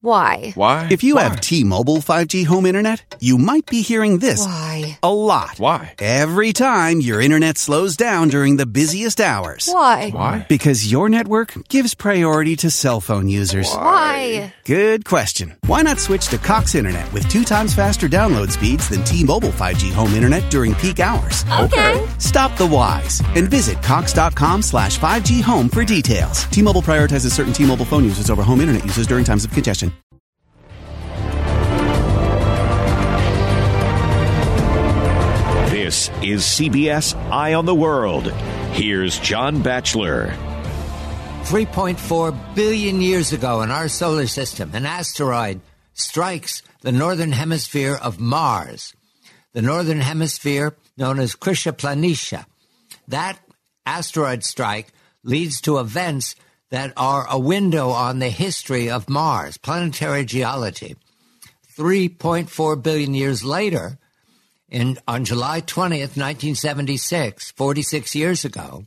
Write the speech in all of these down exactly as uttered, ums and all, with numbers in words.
Why? Why? If you Why? have T-Mobile five G home internet, you might be hearing this Why? a lot. Why? Every time your internet slows down during the busiest hours. Why? Why? Because your network gives priority to cell phone users. Why? Good question. Why not switch to Cox Internet with two times faster download speeds than T-Mobile five G home internet during peak hours? Okay. Stop the whys and visit cox.com slash 5G home for details. T-Mobile prioritizes certain T-Mobile phone users over home internet users during times of congestion. This is C B S Eye on the World. Here's John Batchelor. three point four billion years ago in our solar system, an asteroid strikes the northern hemisphere of Mars. The northern hemisphere, known as Crisha Planitia. That asteroid strike leads to events that are a window on the history of Mars, planetary geology. three point four billion years later, in, on July twentieth, nineteen seventy-six, forty-six years ago,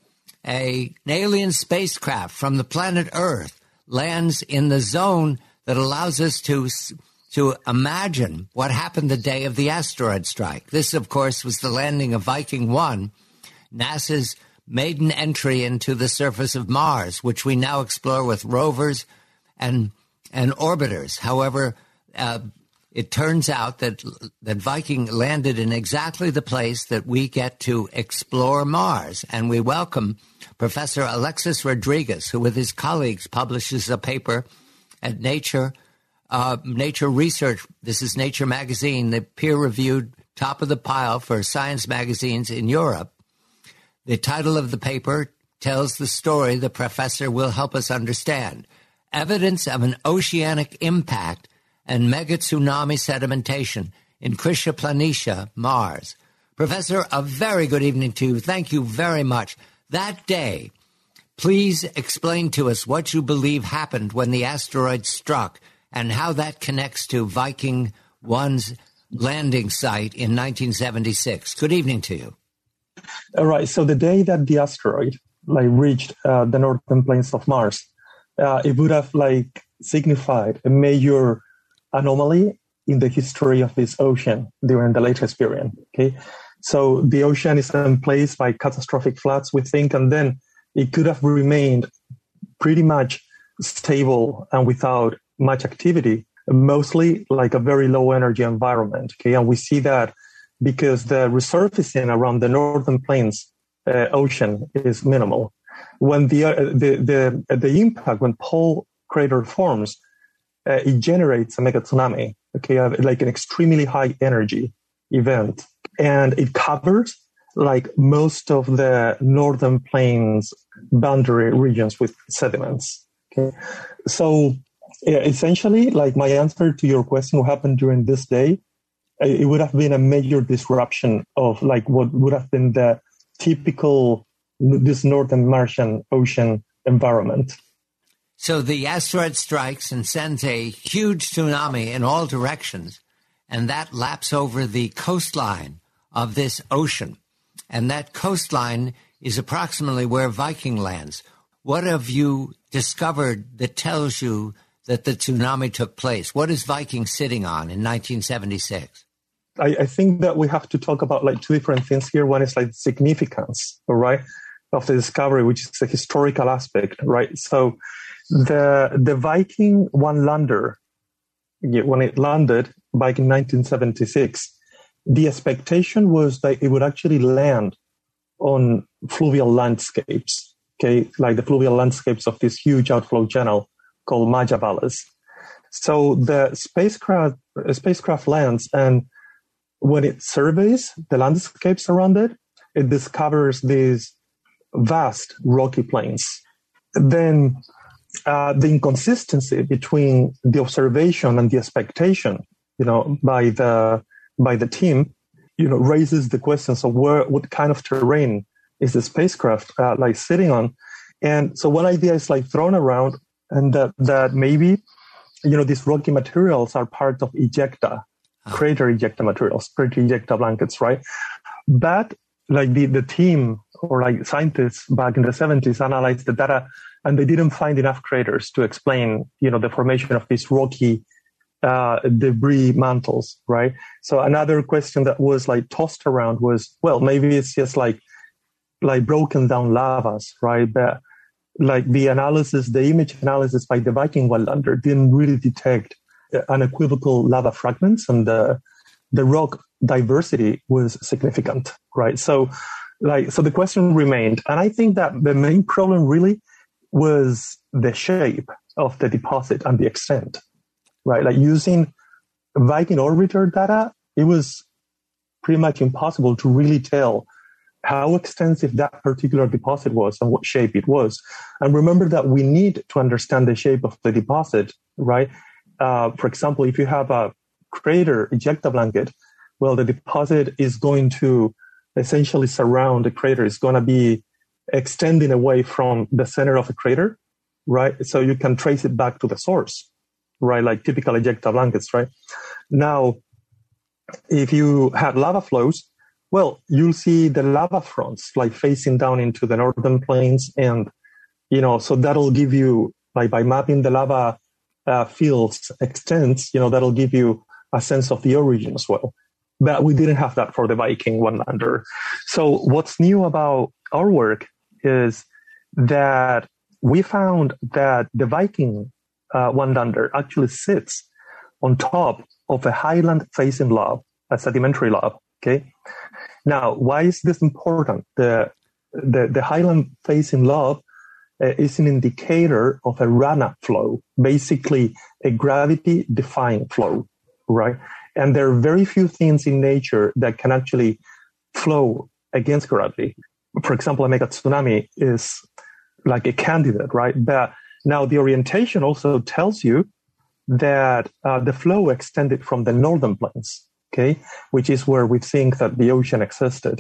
a, an alien spacecraft from the planet Earth lands in the zone that allows us to, to imagine what happened the day of the asteroid strike. This, of course, was the landing of Viking one, NASA's maiden entry into the surface of Mars, which we now explore with rovers and, and orbiters. However, uh, it turns out that that Viking landed in exactly the place that we get to explore Mars. And we welcome Professor Alexis Rodriguez, who with his colleagues publishes a paper at Nature, uh, Nature Research. This is Nature magazine, the peer-reviewed top of the pile for science magazines in Europe. The title of the paper tells the story the professor will help us understand. Evidence of an oceanic impact and mega tsunami sedimentation in Crisha Planitia, Mars. Professor, a very good evening to you. Thank you very much. That day, please explain to us what you believe happened when the asteroid struck and how that connects to Viking one's landing site in nineteen seventy-six. Good evening to you. All right. So the day that the asteroid like reached uh, the northern plains of Mars, uh, it would have like signified a major anomaly in the history of this ocean during the latest period. Okay, so the ocean is in place by catastrophic floods, we think, and then it could have remained pretty much stable and without much activity, mostly like a very low energy environment. Okay, and we see that because the resurfacing around the northern plains uh, ocean is minimal. When the, uh, the the the impact, when pole crater forms, uh, it generates a mega tsunami. Okay, uh, like an extremely high energy event, and it covers like most of the northern plains boundary regions with sediments. Okay, so yeah, essentially, like my answer to your question, what happened during this day, it would have been a major disruption of like what would have been the typical this northern Martian ocean environment. So the asteroid strikes and sends a huge tsunami in all directions, and that laps over the coastline of this ocean. And that coastline is approximately where Viking lands. What have you discovered that tells you that the tsunami took place? What is Viking sitting on in nineteen seventy-six? I, I think that we have to talk about like two different things here. One is like significance, all right, of the discovery, which is the historical aspect, right? So the the Viking one lander, when it landed back in nineteen seventy-six, the expectation was that it would actually land on fluvial landscapes, okay, like the fluvial landscapes of this huge outflow channel called Majabalas. So the spacecraft spacecraft lands, and when it surveys the landscapes around it, it discovers these vast rocky plains. Then uh, the inconsistency between the observation and the expectation, you know, by the by the team, you know, raises the questions of where, what kind of terrain is the spacecraft uh, like sitting on. And so one idea is like thrown around, and that, that maybe, you know, these rocky materials are part of ejecta, crater ejecta materials, crater ejecta blankets, right? But like the, the team or like scientists back in the seventies analyzed the data and they didn't find enough craters to explain, you know, the formation of these rocky uh, debris mantles, right? So another question that was like tossed around was, well, maybe it's just like like broken down lavas, right? But like the analysis, the image analysis by the Viking one lander didn't really detect unequivocal lava fragments, and the the rock diversity was significant, right? So, like, so the question remained, and I think that the main problem really was the shape of the deposit and the extent, right? Like using Viking orbiter data, it was pretty much impossible to really tell how extensive that particular deposit was and what shape it was. And remember that we need to understand the shape of the deposit, right? Uh, for example, if you have a crater ejecta blanket, well, the deposit is going to essentially surround the crater. It's going to be extending away from the center of the crater, right? So you can trace it back to the source, right? Like typical ejecta blankets, right? Now, if you have lava flows, well, you'll see the lava fronts like facing down into the northern plains. And, you know, so that'll give you, like by mapping the lava uh, fields extents, you know, that'll give you a sense of the origin as well. But we didn't have that for the Viking one lander. So what's new about our work is that we found that the Viking uh, one lander actually sits on top of a highland facing lob, a sedimentary lob. Okay. Now, why is this important? The the, the highland facing lob uh, is an indicator of a run-up flow, basically a gravity-defying flow, right? And there are very few things in nature that can actually flow against gravity. For example, a mega tsunami is like a candidate, right? But now the orientation also tells you that uh, the flow extended from the northern plains, okay, which is where we think that the ocean existed.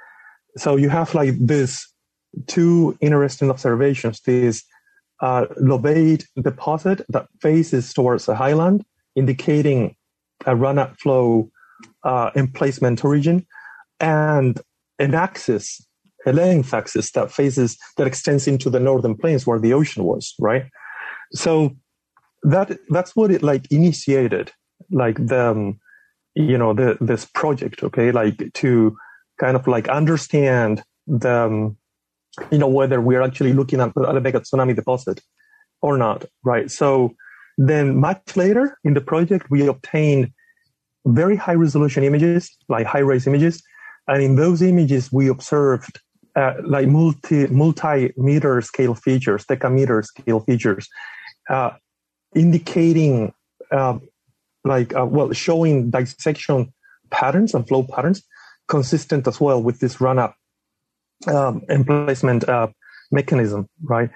So you have like this two interesting observations, this uh, lobate deposit that faces towards the highland, indicating a run-up flow uh, emplacement origin, and an axis, a length axis that faces, that extends into the northern plains where the ocean was, right? So that that's what it like initiated, like the, um, you know, the this project, okay, like to kind of like understand the, um, you know, whether we're actually looking at, at a mega tsunami deposit or not, right? So then much later in the project, we obtained very high resolution images, like high res images. And in those images, we observed uh, like multi, multi-meter scale features, decameter scale features, uh, indicating, uh, like, uh, well, showing dissection patterns and flow patterns consistent as well with this run-up um, emplacement uh, mechanism, right?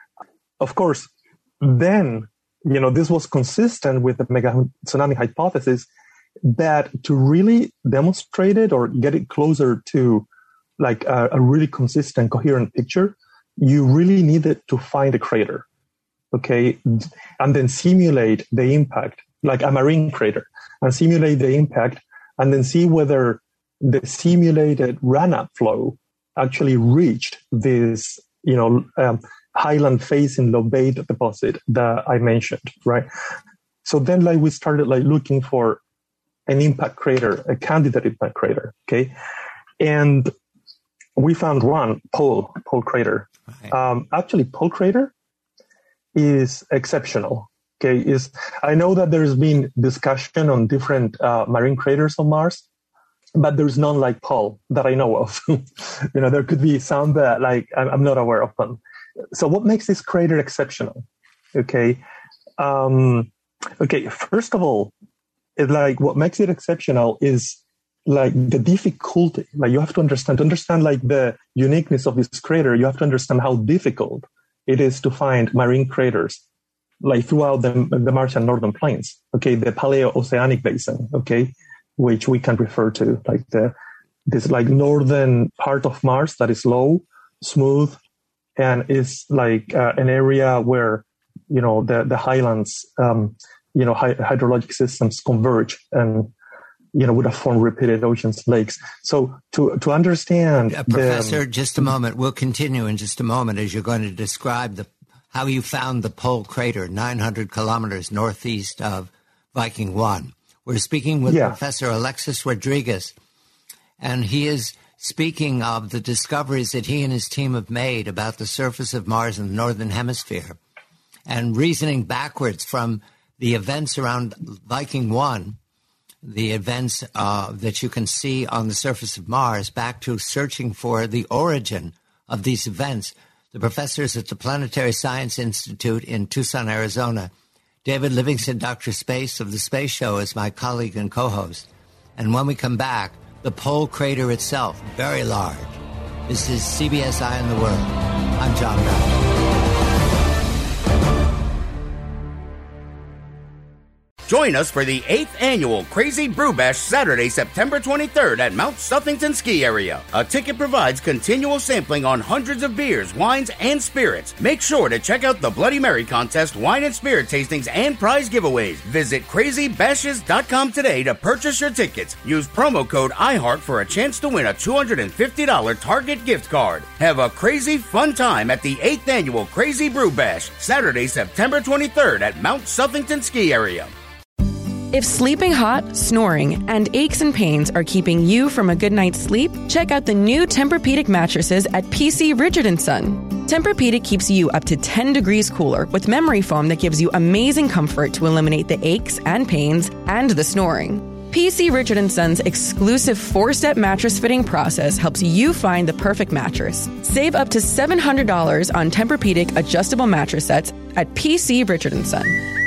Of course, then, you know, this was consistent with the mega tsunami hypothesis, that to really demonstrate it or get it closer to like a, a really consistent, coherent picture, you really needed to find a crater, okay? And then simulate the impact, like a marine crater, and simulate the impact, and then see whether the simulated run-up flow actually reached this, you know, um, highland facing lobate deposit that I mentioned, right? So then like we started like looking for an impact crater, a candidate impact crater, okay? And we found one, Pole, Pole crater. Right. Um, actually, Pole crater is exceptional, okay? Is I know that there's been discussion on different uh, marine craters on Mars, but there's none like Pole that I know of. You know, there could be some that like I'm not aware of them. So what makes this crater exceptional? Okay. Um, okay. First of all, it, like what makes it exceptional is like the difficulty. Like you have to understand, to understand like the uniqueness of this crater, you have to understand how difficult it is to find marine craters like throughout the, the Martian northern plains. Okay. The Paleo-Oceanic basin. Okay. Which we can refer to like the, this like northern part of Mars that is low, smooth, and is like uh, an area where, you know, the, the highlands, um, you know, hy- hydrologic systems converge and, you know, would have formed repeated oceans, lakes. So to, to understand... Uh, Professor, the, just a moment. We'll continue in just a moment as you're going to describe the how you found the Pole Crater nine hundred kilometers northeast of Viking one. We're speaking with yeah. Professor Alexis Rodriguez, and he is speaking of the discoveries that he and his team have made about the surface of Mars in the Northern Hemisphere, and reasoning backwards from the events around Viking one, the events uh, that you can see on the surface of Mars, back to searching for the origin of these events. The professors at the Planetary Science Institute in Tucson, Arizona, David Livingston, Doctor Space of The Space Show, is my colleague and co-host. And when we come back, the Pole Crater itself, very large. This is C B S Eye on the World. I'm John Batchelor. Join us for the eighth Annual Crazy Brew Bash Saturday, September twenty-third at Mount Suffington Ski Area. A ticket provides continual sampling on hundreds of beers, wines, and spirits. Make sure to check out the Bloody Mary contest, wine and spirit tastings, and prize giveaways. Visit crazy bashes dot com today to purchase your tickets. Use promo code iHeart for a chance to win a two hundred fifty dollars Target gift card. Have a crazy fun time at the eighth Annual Crazy Brew Bash, Saturday, September twenty-third at Mount Suffington Ski Area. If sleeping hot, snoring, and aches and pains are keeping you from a good night's sleep, check out the new Tempur-Pedic mattresses at P C Richard and Son. Tempur-Pedic keeps you up to ten degrees cooler with memory foam that gives you amazing comfort to eliminate the aches and pains and the snoring. P C Richard and Son's exclusive four-step mattress fitting process helps you find the perfect mattress. Save up to seven hundred dollars on Tempur-Pedic adjustable mattress sets at P C Richard and Son.